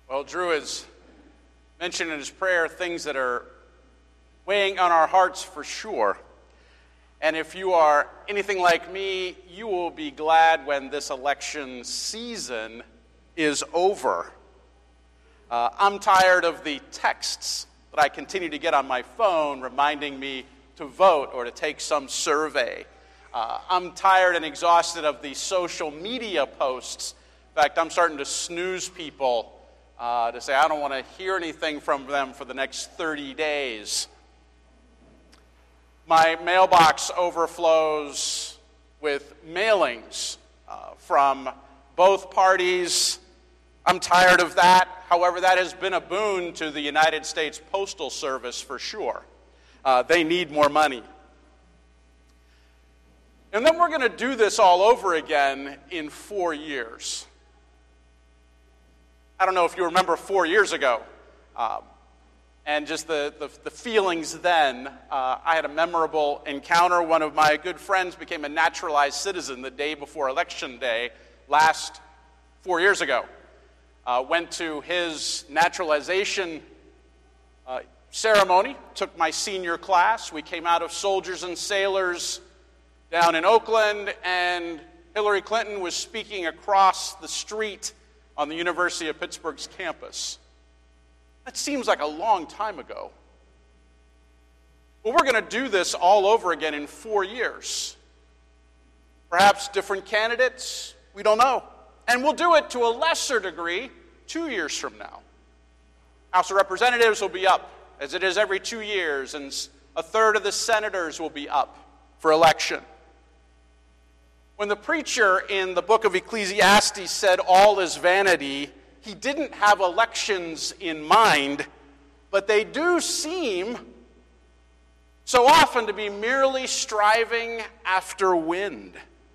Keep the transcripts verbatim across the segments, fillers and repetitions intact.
Well, Drew has mentioned in his prayer things that are weighing on our hearts for sure. And if you are anything like me, you will be glad when this election season is over. Uh, I'm tired of the texts that I continue to get on my phone reminding me to vote or to take some survey. Uh, I'm tired and exhausted of the social media posts. In fact, I'm starting to snooze people uh, to say I don't want to hear anything from them for the next thirty days. My mailbox overflows with mailings uh, from both parties. I'm tired of that. However, that has been a boon to the United States Postal Service for sure. Uh, they need more money. And then we're going to do this all over again in four years. I don't know if you remember four years ago, um, and just the, the, the feelings then. Uh, I had a memorable encounter. One of my good friends became a naturalized citizen the day before Election Day last four years ago. Uh, went to his naturalization uh, ceremony, took my senior class. We came out of Soldiers and Sailors down in Oakland, and Hillary Clinton was speaking across the street on the University of Pittsburgh's campus. That seems like a long time ago. Well, we're going to do this all over again in four years. Perhaps different candidates, we don't know. And we'll do it to a lesser degree two years from now. House of Representatives will be up, as it is every two years, and a third of the senators will be up for election. When the preacher in the book of Ecclesiastes said all is vanity, he didn't have elections in mind, but they do seem so often to be merely striving after wind.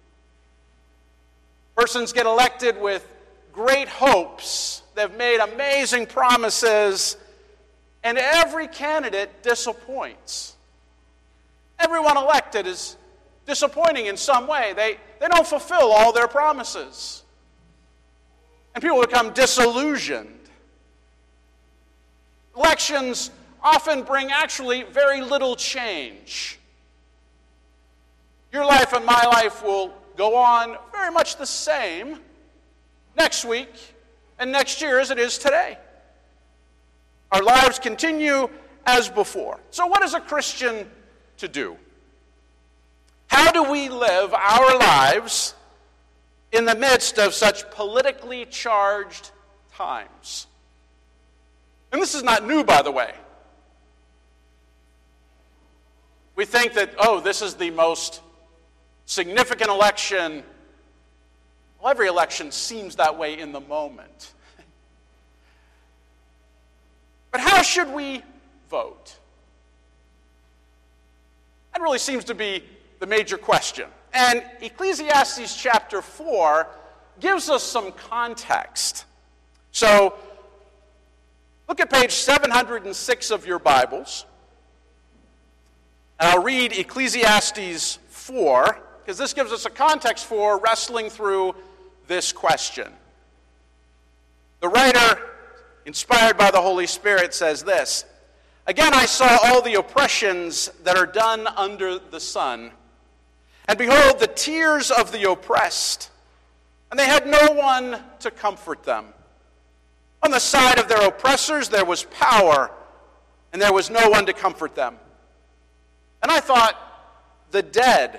Persons get elected with great hopes. They've made amazing promises, and every candidate disappoints. Everyone elected is disappointing in some way. They, they don't fulfill all their promises. And people become disillusioned. Elections often bring actually very little change. Your life and my life will go on very much the same next week and next year as it is today. Our lives continue as before. So what is a Christian to do? How do we live our lives in the midst of such politically charged times? And this is not new, by the way. We think that, oh, this is the most significant election. Well, every election seems that way in the moment. But how should we vote? That really seems to be the major question. And Ecclesiastes chapter four gives us some context. So, look at page seven hundred six of your Bibles. And I'll read Ecclesiastes four, because this gives us a context for wrestling through this question. The writer, inspired by the Holy Spirit, says this: "Again I saw all the oppressions that are done under the sun. And behold, the tears of the oppressed, and they had no one to comfort them. On the side of their oppressors there was power, and there was no one to comfort them. And I thought, the dead,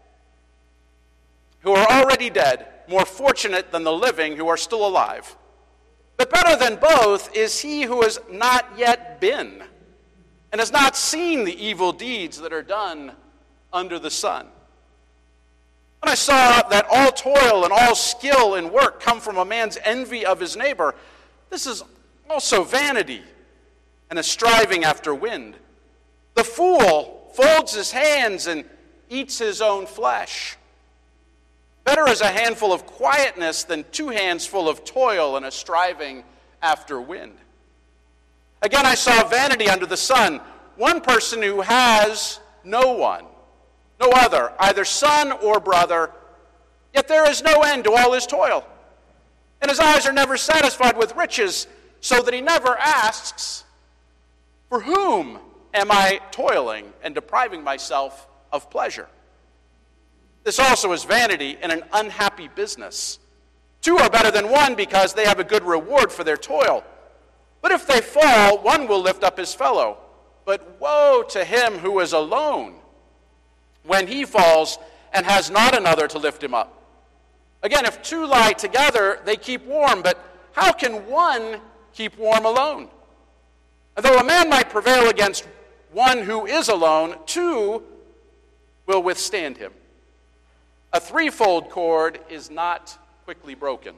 who are already dead, more fortunate than the living who are still alive. But better than both is he who has not yet been, and has not seen the evil deeds that are done under the sun. When I saw that all toil and all skill in work come from a man's envy of his neighbor, this is also vanity and a striving after wind. The fool folds his hands and eats his own flesh. Better is a handful of quietness than two hands full of toil and a striving after wind. Again, I saw vanity under the sun, one person who has no one, no other, either son or brother, yet there is no end to all his toil. And his eyes are never satisfied with riches, so that he never asks, for whom am I toiling and depriving myself of pleasure? This also is vanity and an unhappy business. Two are better than one because they have a good reward for their toil. But if they fall, one will lift up his fellow. But woe to him who is alone when he falls and has not another to lift him up. Again, if two lie together, they keep warm, but how can one keep warm alone? Though a man might prevail against one who is alone, two will withstand him. A threefold cord is not quickly broken.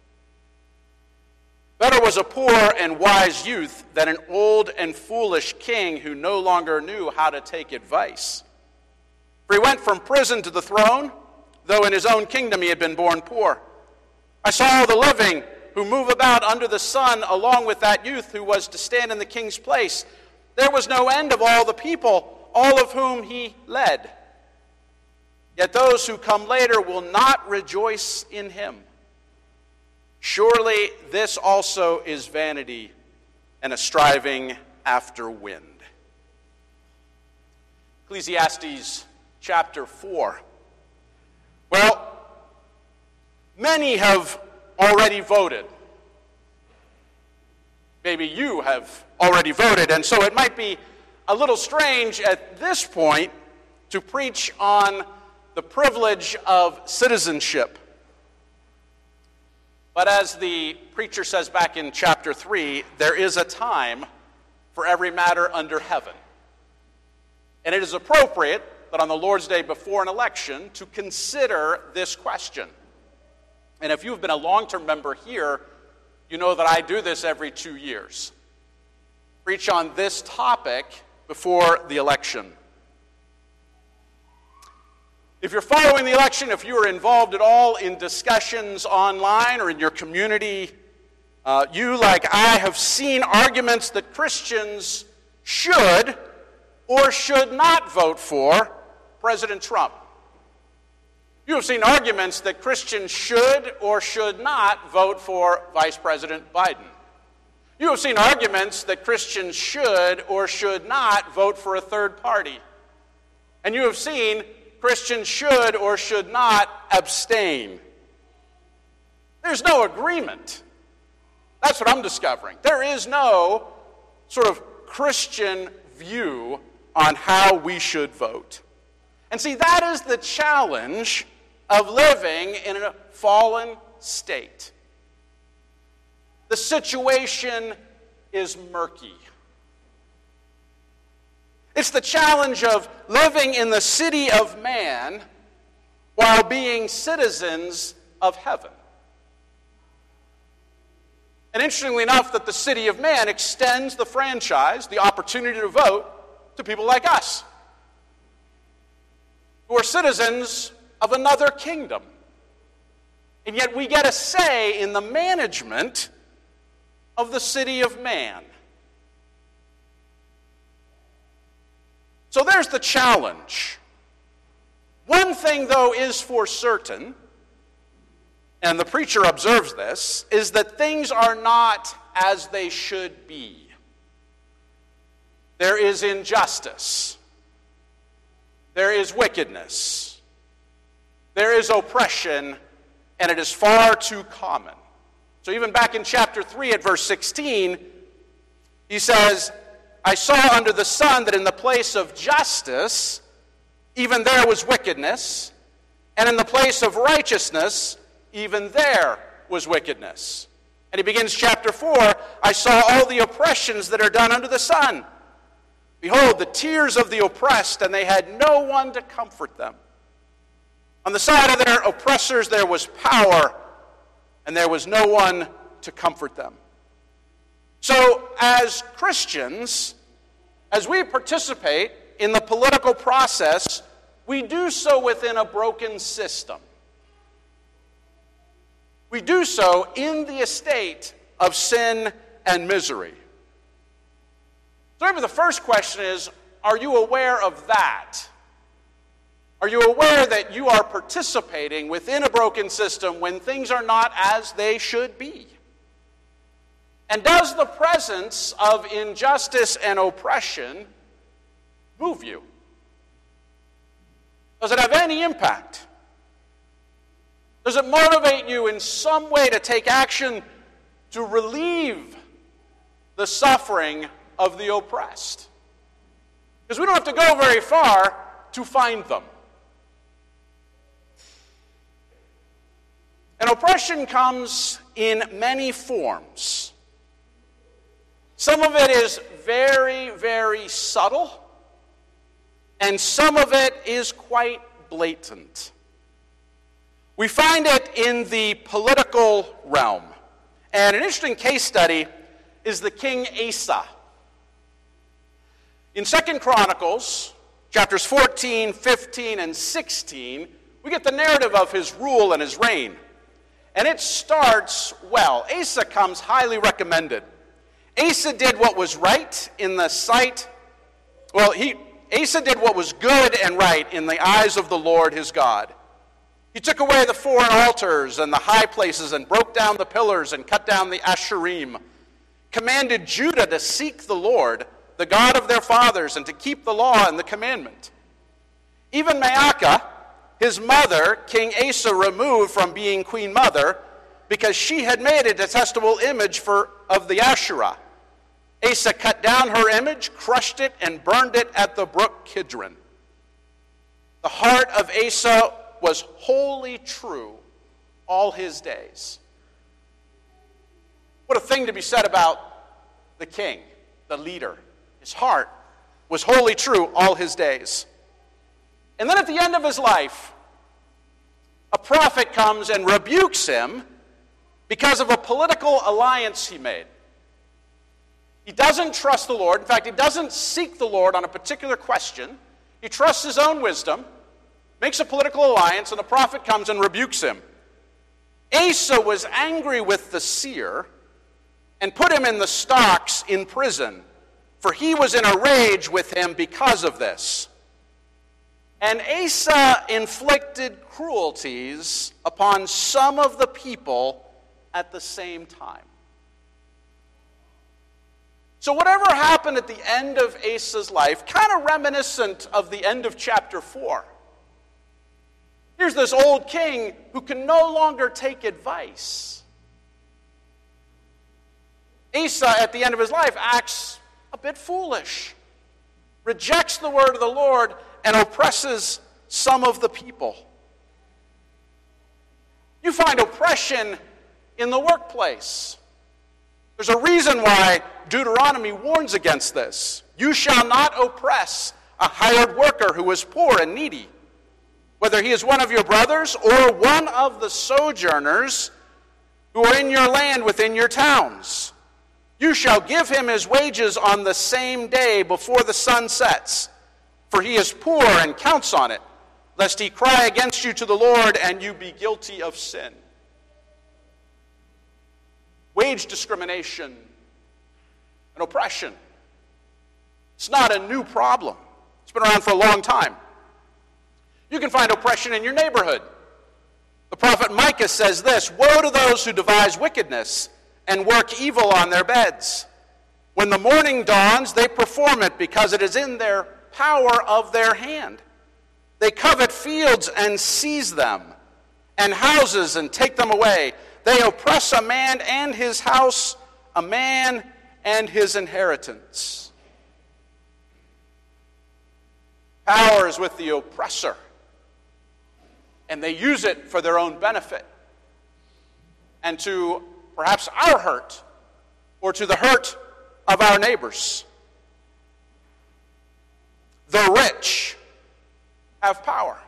Better was a poor and wise youth than an old and foolish king who no longer knew how to take advice. For he went from prison to the throne, though in his own kingdom he had been born poor. I saw all the living who move about under the sun along with that youth who was to stand in the king's place. There was no end of all the people, all of whom he led. Yet those who come later will not rejoice in him. Surely this also is vanity and a striving after wind. Ecclesiastes chapter four. Well, many have already voted. Maybe you have already voted, and so it might be a little strange at this point to preach on the privilege of citizenship. But as the preacher says back in chapter three, there is a time for every matter under heaven. And it is appropriate that on the Lord's Day before an election to consider this question. And if you've been a long-term member here, you know that I do this every two years. Preach on this topic before the election. If you're following the election, if you are involved at all in discussions online or in your community, uh, you, like I, have seen arguments that Christians should or should not vote for President Trump. You have seen arguments that Christians should or should not vote for Vice President Biden. You have seen arguments that Christians should or should not vote for a third party. And you have seen Christians should or should not abstain. There's no agreement. That's what I'm discovering. There is no sort of Christian view on how we should vote. And see, that is the challenge of living in a fallen state. The situation is murky. It's the challenge of living in the city of man while being citizens of heaven. And interestingly enough, that the city of man extends the franchise, the opportunity to vote, to people like us, who are citizens of another kingdom. And yet we get a say in the management of the city of man. So there's the challenge. One thing, though, is for certain, and the preacher observes this, is that things are not as they should be. There is injustice. There is wickedness. There is oppression, and it is far too common. So even back in chapter three at verse sixteen, he says, I saw under the sun that in the place of justice, even there was wickedness, and in the place of righteousness, even there was wickedness. And he begins chapter four, I saw all the oppressions that are done under the sun. Behold, the tears of the oppressed, and they had no one to comfort them. On the side of their oppressors there was power, and there was no one to comfort them. So, as Christians, as we participate in the political process, we do so within a broken system. We do so in the estate of sin and misery. So maybe the first question is, are you aware of that? Are you aware that you are participating within a broken system when things are not as they should be? And does the presence of injustice and oppression move you? Does it have any impact? Does it motivate you in some way to take action to relieve the suffering of the oppressed? Because we don't have to go very far to find them. And oppression comes in many forms. Some of it is very, very subtle, and some of it is quite blatant. We find it in the political realm. And an interesting case study is the King Asa. In Second Chronicles, chapters fourteen, fifteen, and sixteen, we get the narrative of his rule and his reign. And it starts well. Asa comes highly recommended. Asa did what was right in the sight, well, he Asa did what was good and right in the eyes of the Lord his God. He took away the foreign altars and the high places and broke down the pillars and cut down the Asherim, commanded Judah to seek the Lord, the God of their fathers, and to keep the law and the commandment. Even Maacah, his mother, King Asa removed from being queen mother because she had made a detestable image for, of the Asherah. Asa cut down her image, crushed it, and burned it at the brook Kidron. The heart of Asa was wholly true all his days. What a thing to be said about the king, the leader. His heart was wholly true all his days. And then at the end of his life, a prophet comes and rebukes him because of a political alliance he made. He doesn't trust the Lord. In fact, he doesn't seek the Lord on a particular question. He trusts his own wisdom, makes a political alliance, and the prophet comes and rebukes him. Asa was angry with the seer and put him in the stocks in prison, for he was in a rage with him because of this. And Asa inflicted cruelties upon some of the people at the same time. So whatever happened at the end of Asa's life, kind of reminiscent of the end of chapter four. Here's this old king who can no longer take advice. Asa, at the end of his life, acts a bit foolish, rejects the word of the Lord, and oppresses some of the people. You find oppression in the workplace. There's a reason why Deuteronomy warns against this. You shall not oppress a hired worker who is poor and needy, whether he is one of your brothers or one of the sojourners who are in your land within your towns. You shall give him his wages on the same day before the sun sets, for he is poor and counts on it, lest he cry against you to the Lord and you be guilty of sin. Wage discrimination and oppression. It's not a new problem. It's been around for a long time. You can find oppression in your neighborhood. The prophet Micah says this, "Woe to those who devise wickedness and work evil on their beds. When the morning dawns, they perform it because it is in their power of their hand. They covet fields and seize them, and houses and take them away. They oppress a man and his house, a man and his inheritance." Power is with the oppressor, and they use it for their own benefit and to perhaps our hurt or to the hurt of our neighbors. The rich have power,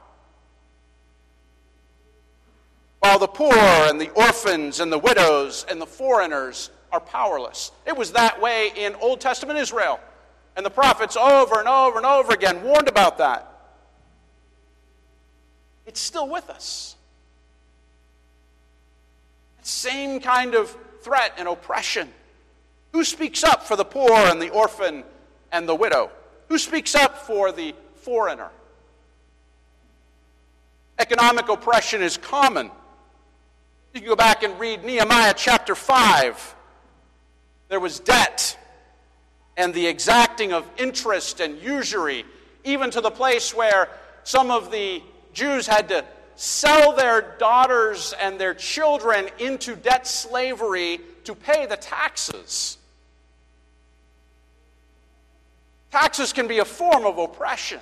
while the poor and the orphans and the widows and the foreigners are powerless. It was that way in Old Testament Israel, and the prophets over and over and over again warned about that. It's still with us. Same kind of threat and oppression. Who speaks up for the poor and the orphan and the widow? Who speaks up for the foreigner? Economic oppression is common. You can go back and read Nehemiah chapter five. there was debt and the exacting of interest and usury, even to the place where some of the Jews had to sell their daughters and their children into debt slavery to pay the taxes. Taxes can be a form of oppression.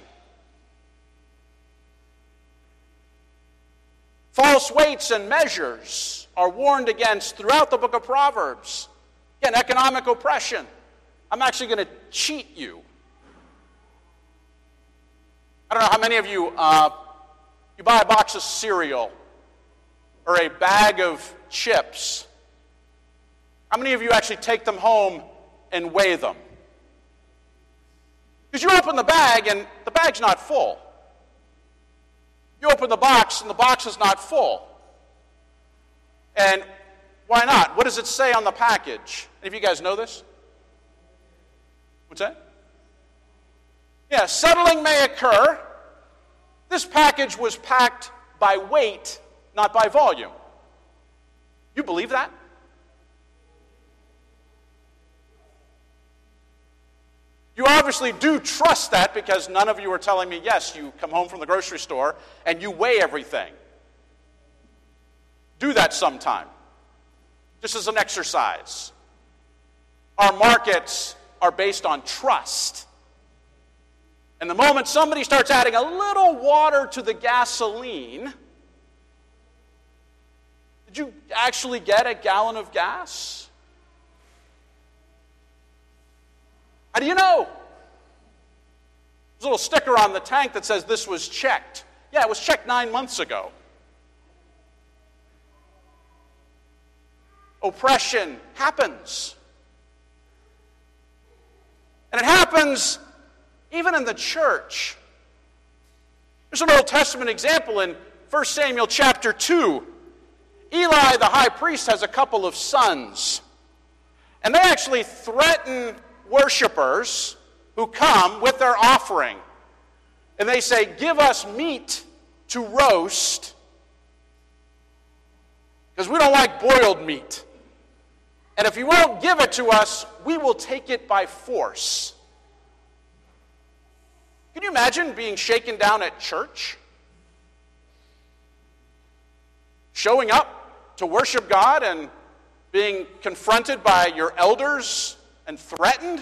False weights and measures are warned against throughout the book of Proverbs. Again, economic oppression. I'm actually going to cheat you. I don't know how many of you, uh, you buy a box of cereal or a bag of chips. How many of you actually take them home and weigh them? Because you open the bag and the bag's not full. You open the box and the box is not full. And why not? What does it say on the package? Any of you guys know this? What's that? Yeah, settling may occur. This package was packed by weight, not by volume. You believe that? You obviously do trust that because none of you are telling me, yes, you come home from the grocery store and you weigh everything. Do that sometime, just as an exercise. Our markets are based on trust. And the moment somebody starts adding a little water to the gasoline, did you actually get a gallon of gas? How do you know? There's a little sticker on the tank that says this was checked. Yeah, it was checked nine months ago. Oppression happens. And it happens even in the church. There's an Old Testament example in First Samuel chapter two. Eli, the high priest, has a couple of sons. And they actually threaten worshipers who come with their offering. And they say, give us meat to roast because we don't like boiled meat. And if you won't give it to us, we will take it by force. Can you imagine being shaken down at church? Showing up to worship God and being confronted by your elders and threatened?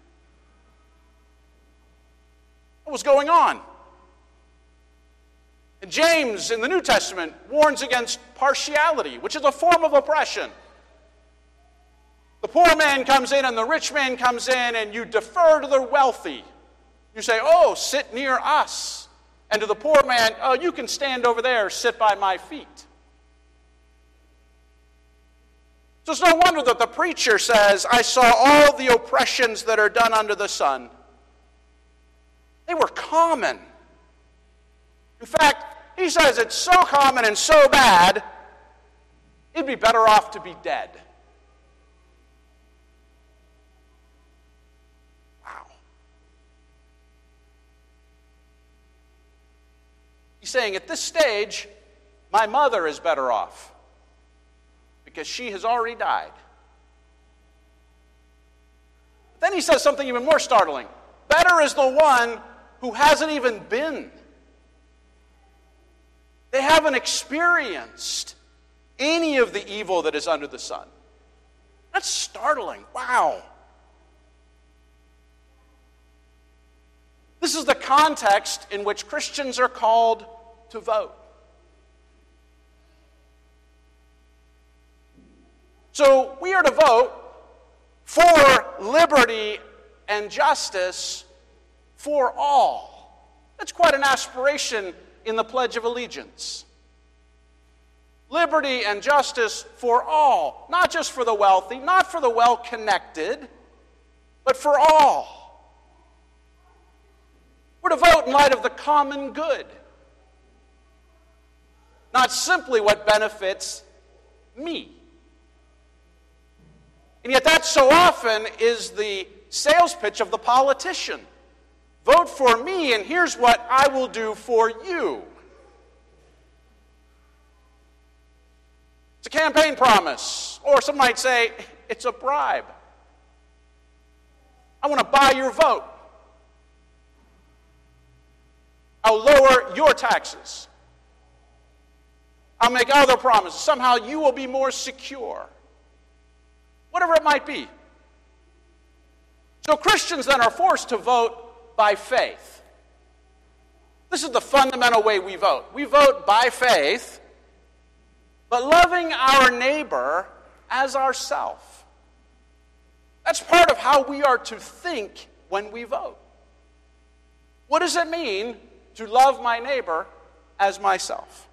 What was going on? And James in the New Testament warns against partiality, which is a form of oppression. The poor man comes in and the rich man comes in, and you defer to the wealthy. You say, oh, sit near us. And to the poor man, oh, you can stand over there, sit by my feet. So it's no wonder that the preacher says, I saw all the oppressions that are done under the sun. They were common. In fact, he says it's so common and so bad, it'd be better off to be dead. Wow. He's saying at this stage, my mother is better off, because she has already died. Then he says something even more startling. Better is the one who hasn't even been. They haven't experienced any of the evil that is under the sun. That's startling. Wow. This is the context in which Christians are called to vote. So we are to vote for liberty and justice for all. That's quite an aspiration in the Pledge of Allegiance. Liberty and justice for all. Not just for the wealthy, not for the well-connected, but for all. We're to vote in light of the common good. Not simply what benefits me. And yet that so often is the sales pitch of the politician. Vote for me, and here's what I will do for you. It's a campaign promise, or some might say it's a bribe. I want to buy your vote. I'll lower your taxes. I'll make other promises. Somehow you will be more secure. Whatever it might be. So Christians then are forced to vote by faith. This is the fundamental way we vote. We vote by faith, but loving our neighbor as ourself. That's part of how we are to think when we vote. What does it mean to love my neighbor as myself?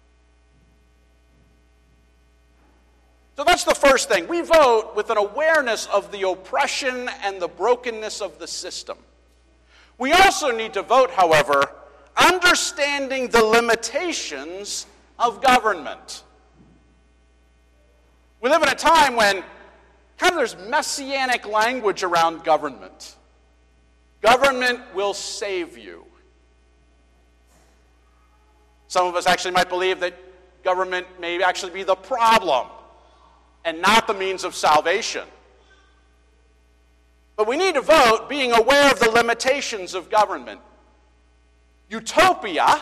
So that's the first thing. We vote with an awareness of the oppression and the brokenness of the system. We also need to vote, however, understanding the limitations of government. We live in a time when kind of there's messianic language around government. Government will save you. Some of us actually might believe that government may actually be the problem and not the means of salvation. But we need to vote being aware of the limitations of government. Utopia,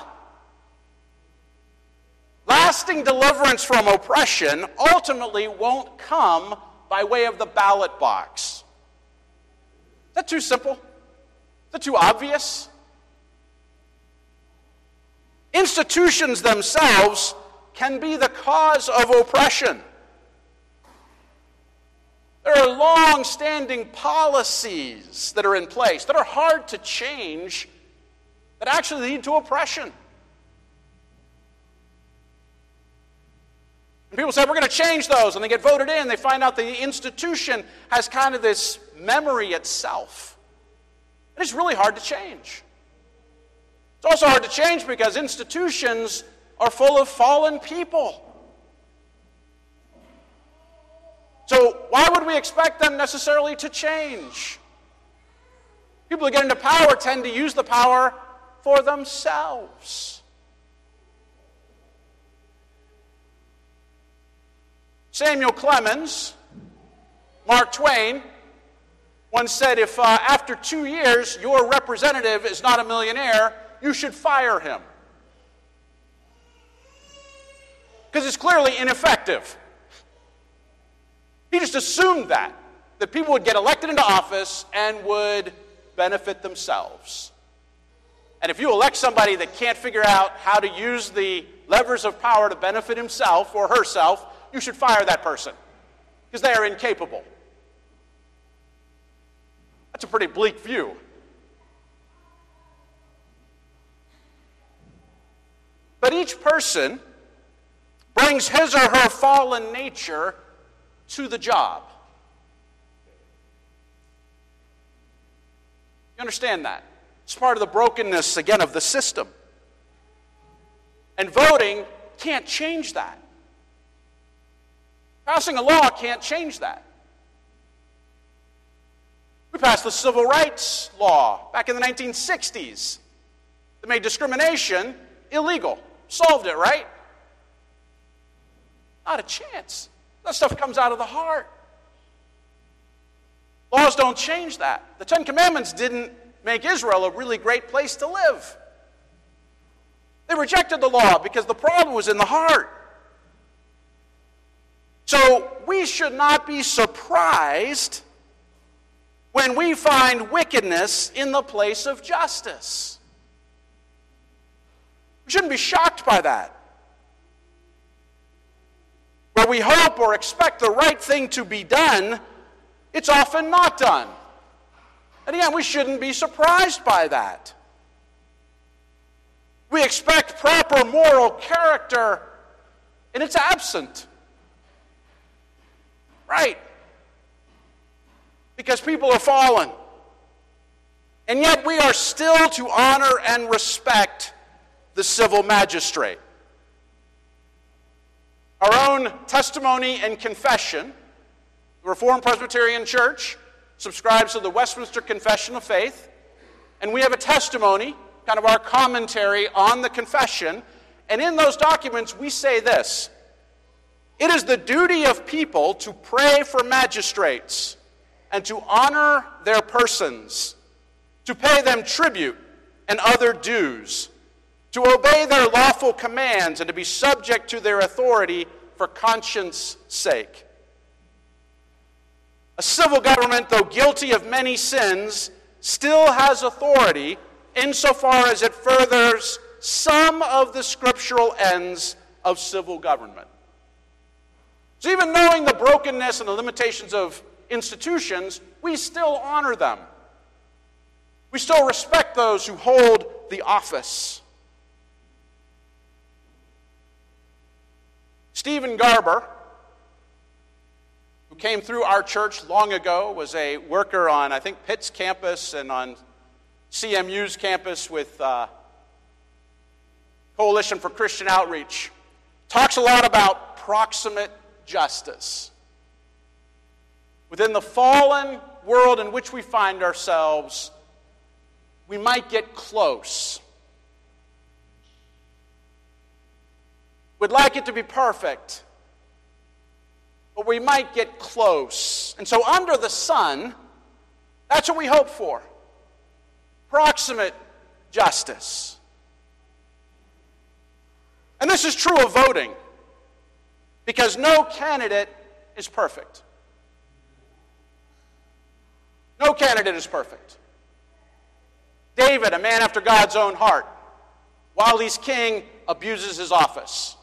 lasting deliverance from oppression, ultimately won't come by way of the ballot box. Is that too simple? Is that too obvious? Institutions themselves can be the cause of oppression. There are long-standing policies that are in place that are hard to change that actually lead to oppression. And people say, we're going to change those, and they get voted in. They find out the institution has kind of this memory itself. And it's really hard to change. It's also hard to change because institutions are full of fallen people. So why would we expect them necessarily to change? People who get into power tend to use the power for themselves. Samuel Clemens, Mark Twain, once said, if uh, after two years your representative is not a millionaire, you should fire him. Because it's clearly ineffective. He just assumed that, that people would get elected into office and would benefit themselves. And if you elect somebody that can't figure out how to use the levers of power to benefit himself or herself, you should fire that person because they are incapable. That's a pretty bleak view. But each person brings his or her fallen nature to the job. You understand that? It's part of the brokenness, again, of the system. And voting can't change that. Passing a law can't change that. We passed the Civil Rights Law back in the nineteen sixties that made discrimination illegal. Solved it, right? Not a chance. That stuff comes out of the heart. Laws don't change that. The Ten Commandments didn't make Israel a really great place to live. They rejected the law because the problem was in the heart. So we should not be surprised when we find wickedness in the place of justice. We shouldn't be shocked by that. Where we hope or expect the right thing to be done, it's often not done. And again, we shouldn't be surprised by that. We expect proper moral character, and it's absent. Right? Because people are fallen. And yet we are still to honor and respect the civil magistrate. Our own testimony and confession, the Reformed Presbyterian Church subscribes to the Westminster Confession of Faith, and we have a testimony, kind of our commentary on the confession, and in those documents we say this: it is the duty of people to pray for magistrates and to honor their persons, to pay them tribute and other dues, to obey their lawful commands, and to be subject to their authority for conscience' sake. A civil government, though guilty of many sins, still has authority insofar as it furthers some of the scriptural ends of civil government. So even knowing the brokenness and the limitations of institutions, we still honor them. We still respect those who hold the office. Stephen Garber, who came through our church long ago, was a worker on, I think, Pitt's campus and on C M U's campus with uh, Coalition for Christian Outreach. Talks a lot about proximate justice. Within the fallen world in which we find ourselves, we might get close. We'd like it to be perfect, but we might get close. And so under the sun, that's what we hope for. Proximate justice. And this is true of voting, because no candidate is perfect. No candidate is perfect. David, a man after God's own heart, while he's king, abuses his office.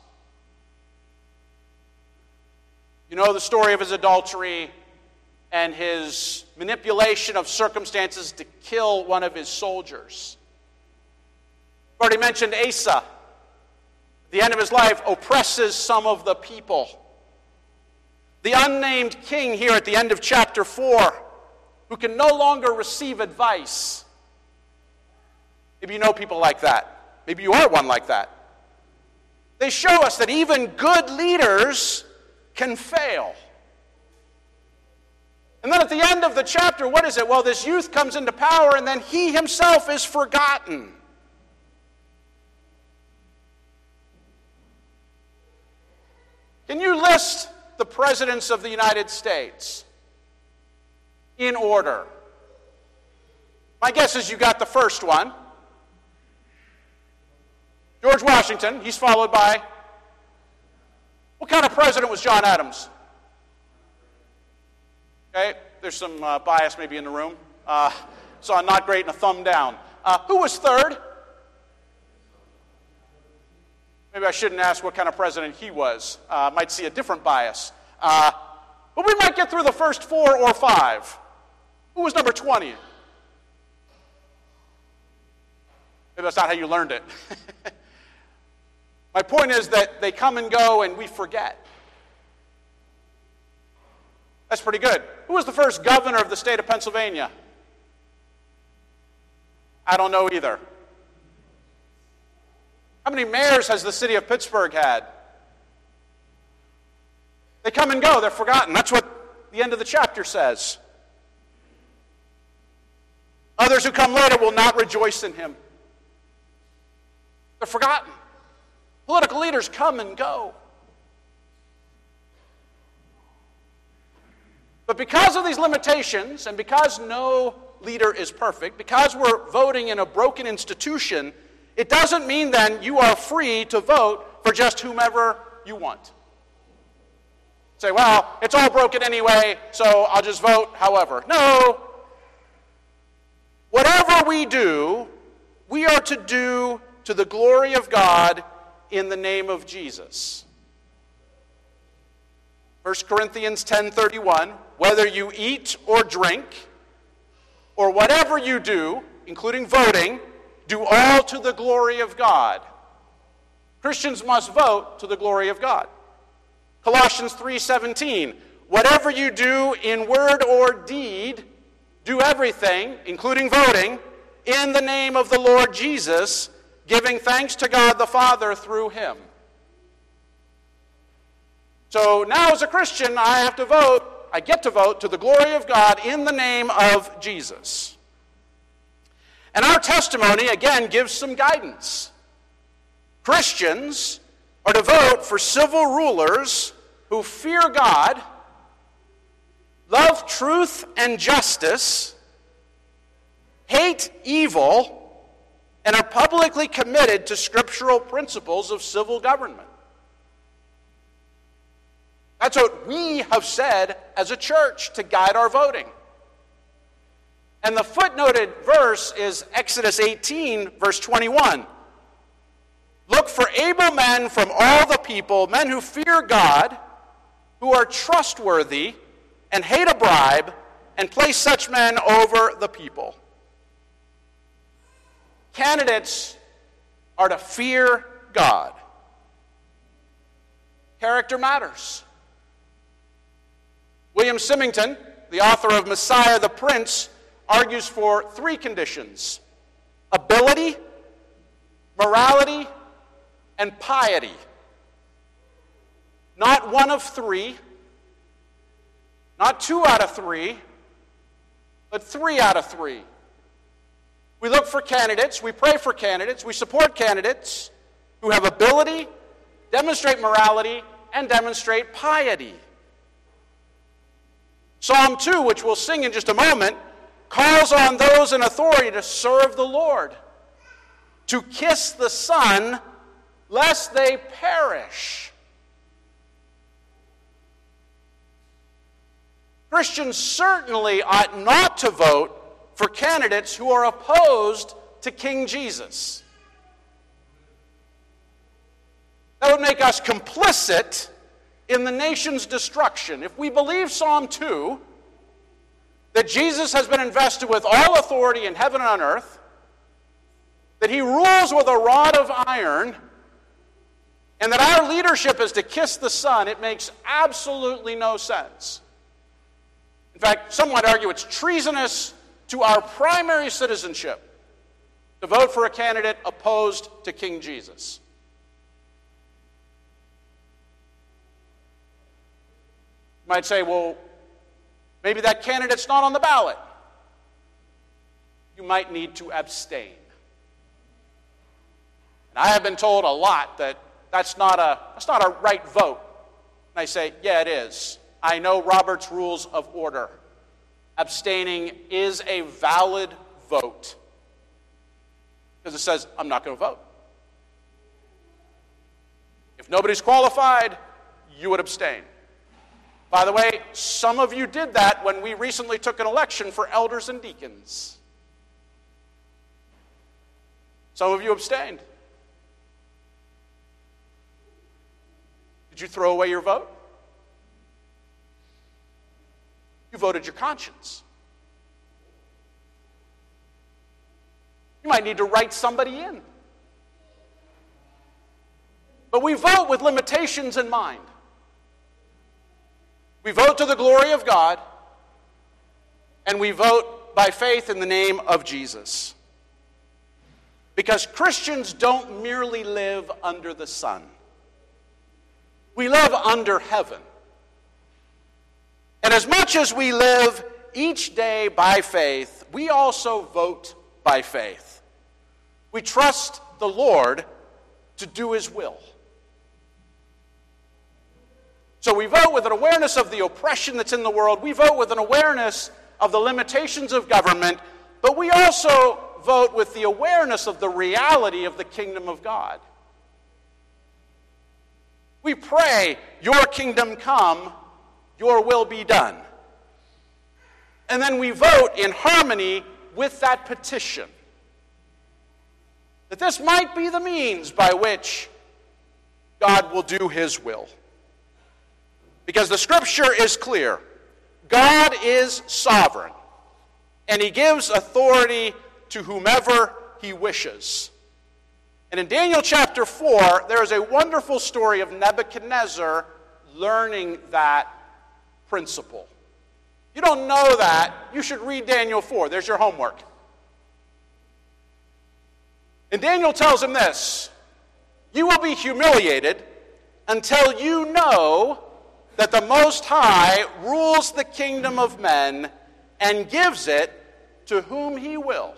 You know the story of his adultery and his manipulation of circumstances to kill one of his soldiers. I've already mentioned Asa. At the end of his life, oppresses some of the people. The unnamed king here at the end of chapter four, who can no longer receive advice. Maybe you know people like that. Maybe you are one like that. They show us that even good leaders can fail. And then at the end of the chapter, what is it? Well, this youth comes into power, and then he himself is forgotten. Can you list the presidents of the United States in order? My guess is you got the first one. George Washington. He's followed by... What kind of president was John Adams? Okay, there's some uh, bias maybe in the room. Uh, saw a not great and a thumb down. Uh, who was third? Maybe I shouldn't ask what kind of president he was. Uh, might see a different bias. Uh, but we might get through the first four or five. Who was number twenty? Maybe that's not how you learned it. My point is that they come and go and we forget. That's pretty good. Who was the first governor of the state of Pennsylvania? I don't know either. How many mayors has the city of Pittsburgh had? They come and go. They're forgotten. That's what the end of the chapter says. Others who come later will not rejoice in him. They're forgotten. Political leaders come and go. But because of these limitations, and because no leader is perfect, because we're voting in a broken institution, it doesn't mean then you are free to vote for just whomever you want. Say, well, it's all broken anyway, so I'll just vote however. No. Whatever we do, we are to do to the glory of God in the name of Jesus. First Corinthians ten thirty-one, whether you eat or drink, or whatever you do, including voting, do all to the glory of God. Christians must vote to the glory of God. Colossians three seventeen, whatever you do in word or deed, do everything, including voting, in the name of the Lord Jesus, giving thanks to God the Father through him. So now as a Christian, I have to vote, I get to vote to the glory of God in the name of Jesus. And our testimony, again, gives some guidance. Christians are to vote for civil rulers who fear God, love truth and justice, hate evil, and are publicly committed to scriptural principles of civil government. That's what we have said as a church to guide our voting. And the footnoted verse is Exodus eighteen, verse twenty-one. Look for able men from all the people, men who fear God, who are trustworthy and hate a bribe, and place such men over the people. Candidates are to fear God. Character matters. William Symington, the author of Messiah the Prince, argues for three conditions: ability, morality, and piety. Not one of three, not two out of three, but three out of three. We look for candidates, we pray for candidates, we support candidates who have ability, demonstrate morality, and demonstrate piety. Psalm two, which we'll sing in just a moment, calls on those in authority to serve the Lord, to kiss the Son, lest they perish. Christians certainly ought not to vote for candidates who are opposed to King Jesus. That would make us complicit in the nation's destruction. If we believe Psalm two, that Jesus has been invested with all authority in heaven and on earth, that he rules with a rod of iron, and that our leadership is to kiss the Son, it makes absolutely no sense. In fact, some might argue it's treasonous to our primary citizenship to vote for a candidate opposed to King Jesus. You might say, well, maybe that candidate's not on the ballot. You might need to abstain. And I have been told a lot that that's not a, that's not a right vote. And I say, yeah, it is. I know Robert's Rules of Order. Abstaining is a valid vote. Because it says, I'm not going to vote. If nobody's qualified, you would abstain. By the way, some of you did that when we recently took an election for elders and deacons. Some of you abstained. Did you throw away your vote? You voted your conscience. You might need to write somebody in. But we vote with limitations in mind. We vote to the glory of God, and we vote by faith in the name of Jesus. Because Christians don't merely live under the sun. We live under heaven. And as much as we live each day by faith, we also vote by faith. We trust the Lord to do his will. So we vote with an awareness of the oppression that's in the world. We vote with an awareness of the limitations of government. But we also vote with the awareness of the reality of the kingdom of God. We pray, your kingdom come, your will be done. And then we vote in harmony with that petition. That this might be the means by which God will do his will. Because the scripture is clear. God is sovereign. And he gives authority to whomever he wishes. And in Daniel chapter four, there is a wonderful story of Nebuchadnezzar learning that principle. You don't know that, you should read Daniel four. There's your homework. And Daniel tells him this: you will be humiliated until you know that the Most High rules the kingdom of men and gives it to whom he will.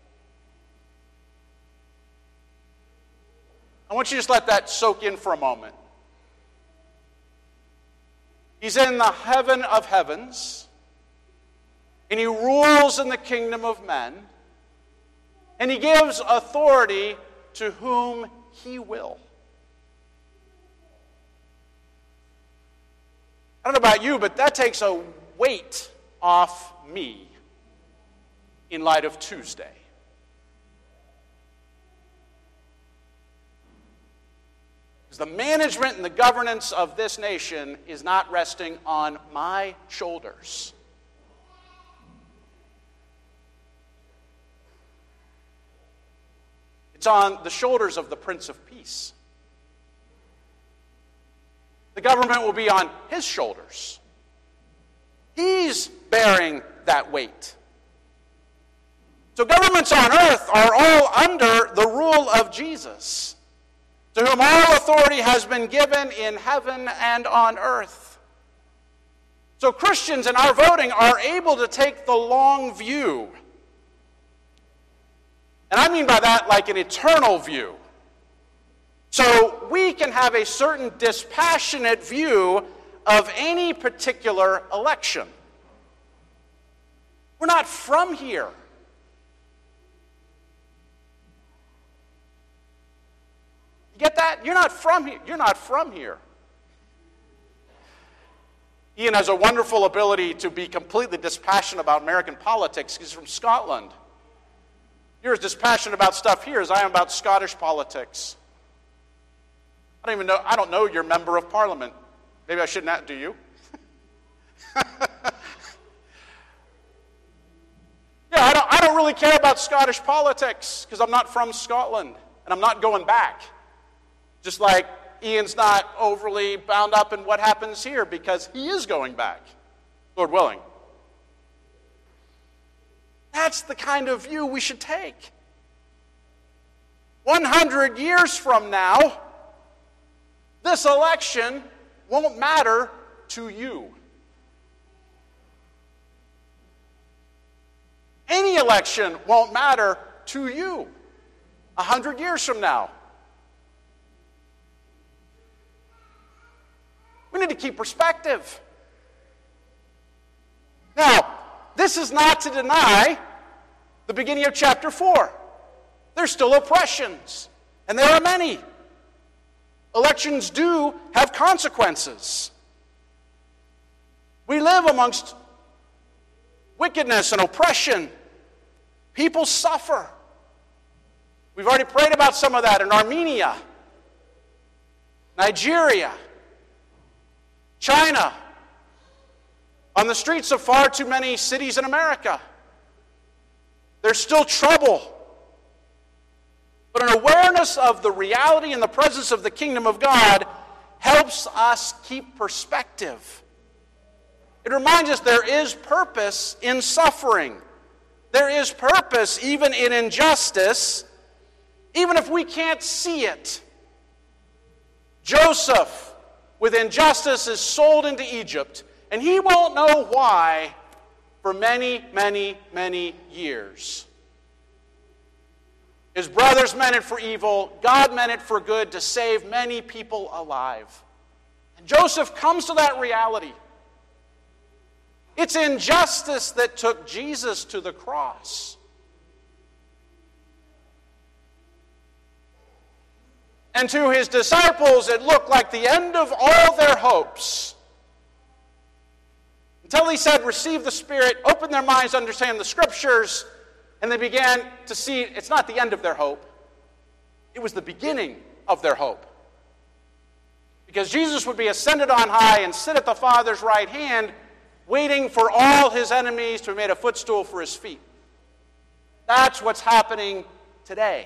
I want you to just let that soak in for a moment. He's in the heaven of heavens. and he rules in the kingdom of men, and he gives authority to whom he will. I don't know about you, but that takes a weight off me in light of Tuesday. Because the management and the governance of this nation is not resting on my shoulders. It's on the shoulders of the Prince of Peace. The government will be on his shoulders. He's bearing that weight. So governments on earth are all under the rule of Jesus, to whom all authority has been given in heaven and on earth. So Christians in our voting are able to take the long view. And I mean by that like an eternal view. So we can have a certain dispassionate view of any particular election. We're not from here. You get that? You're not from here. You're not from here. Ian has a wonderful ability to be completely dispassionate about American politics. He's from Scotland. You're as dispassionate about stuff here as I am about Scottish politics. I don't even know, I don't know your member of parliament. Maybe I shouldn't have, do you? Yeah, I don't, I don't really care about Scottish politics because I'm not from Scotland and I'm not going back. Just like Ian's not overly bound up in what happens here because he is going back, Lord willing. That's the kind of view we should take. one hundred years from now, this election won't matter to you. Any election won't matter to you a hundred years from now. We need to keep perspective. Now, this is not to deny the beginning of chapter four. There's still oppressions, and there are many. Elections do have consequences. We live amongst wickedness and oppression. People suffer. We've already prayed about some of that in Armenia, Nigeria, China, on the streets of far too many cities in America. There's still trouble. But an awareness of the reality and the presence of the kingdom of God helps us keep perspective. It reminds us there is purpose in suffering. There is purpose even in injustice, even if we can't see it. Joseph, with injustice, is sold into Egypt, and he won't know why for many, many, many years. His brothers meant it for evil. God meant it for good to save many people alive. And Joseph comes to that reality. It's injustice that took Jesus to the cross. And to his disciples, it looked like the end of all their hopes. Until he said, receive the Spirit, open their minds to understand the Scriptures, and they began to see it's not the end of their hope. It was the beginning of their hope. Because Jesus would be ascended on high and sit at the Father's right hand, waiting for all his enemies to be made a footstool for his feet. That's what's happening today.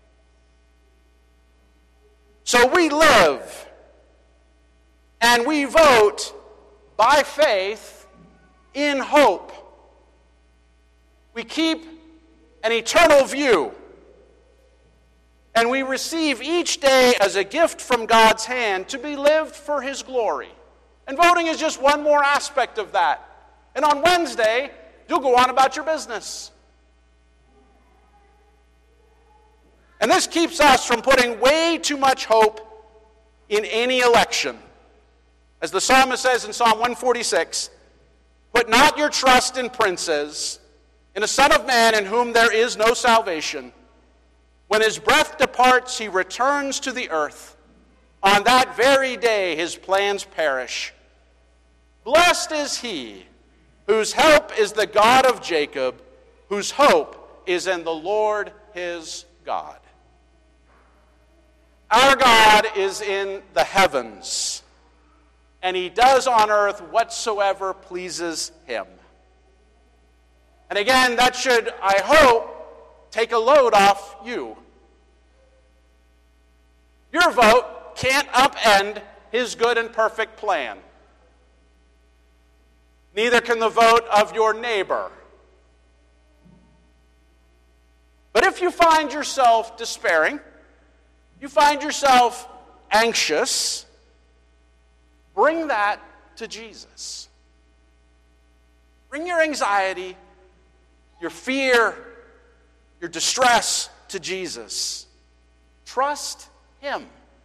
So we live and we vote by faith in hope. We keep an eternal view, and we receive each day as a gift from God's hand to be lived for his glory. And voting is just one more aspect of that. And on Wednesday, you'll go on about your business. And this keeps us from putting way too much hope in any election. As the psalmist says in Psalm one forty-six, Put not your trust in princes, in a son of man in whom there is no salvation. When his breath departs, he returns to the earth. On that very day his plans perish. Blessed is he whose help is the God of Jacob, whose hope is in the Lord his God. Our God is in the heavens, and he does on earth whatsoever pleases him. And again, that should, I hope, take a load off you. Your vote can't upend his good and perfect plan. Neither can the vote of your neighbor. But if you find yourself despairing, you find yourself anxious, bring that to Jesus. Bring your anxiety, your fear, your distress to Jesus. Trust him.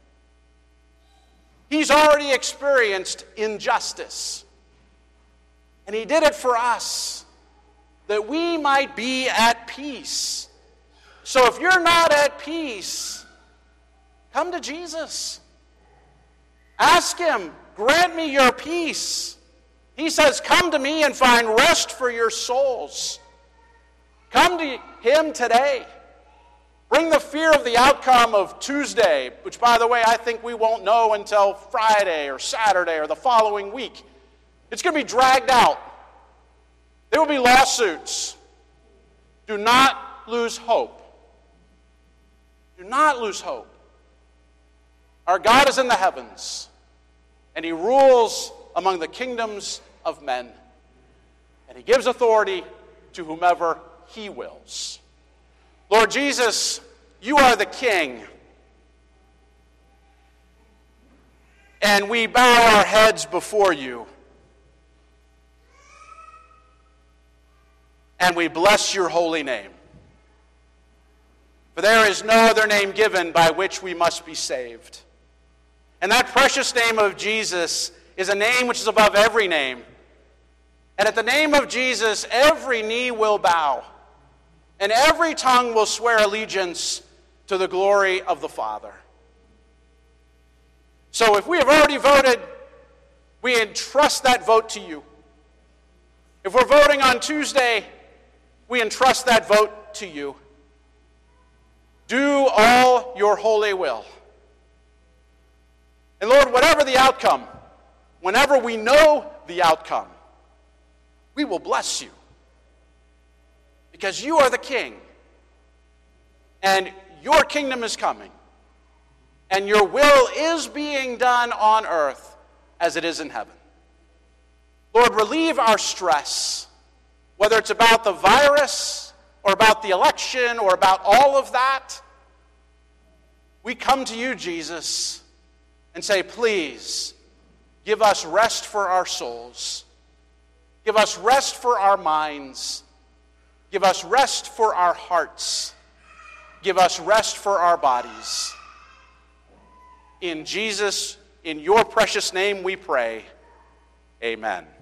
He's already experienced injustice. And he did it for us, that we might be at peace. So if you're not at peace, come to Jesus. Ask him, grant me your peace. He says, come to me and find rest for your souls. Come to him today. Bring the fear of the outcome of Tuesday, which, by the way, I think we won't know until Friday or Saturday or the following week. It's going to be dragged out. There will be lawsuits. Do not lose hope. Do not lose hope. Our God is in the heavens, and he rules among the kingdoms of men, and he gives authority to whomever he wills. Lord Jesus, you are the King, and we bow our heads before you, and we bless your holy name. For there is no other name given by which we must be saved. And that precious name of Jesus is a name which is above every name. And at the name of Jesus, every knee will bow, and every tongue will swear allegiance to the glory of the Father. So if we have already voted, we entrust that vote to you. If we're voting on Tuesday, we entrust that vote to you. Do all your holy will. And Lord, whatever the outcome, whenever we know the outcome, we will bless you. Because you are the King. And your kingdom is coming. And your will is being done on earth as it is in heaven. Lord, relieve our stress, whether it's about the virus or about the election or about all of that. We come to you, Jesus, and say, please, give us rest for our souls. Give us rest for our minds. Give us rest for our hearts. Give us rest for our bodies. In Jesus, in your precious name we pray. Amen.